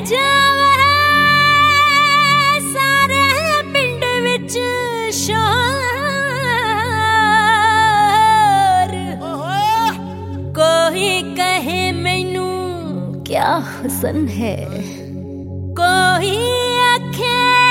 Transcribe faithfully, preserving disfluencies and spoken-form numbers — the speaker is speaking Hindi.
जावे सारे पिंड विच शोर। कोई कहे मैनू क्या हुस्न है, कोई आखे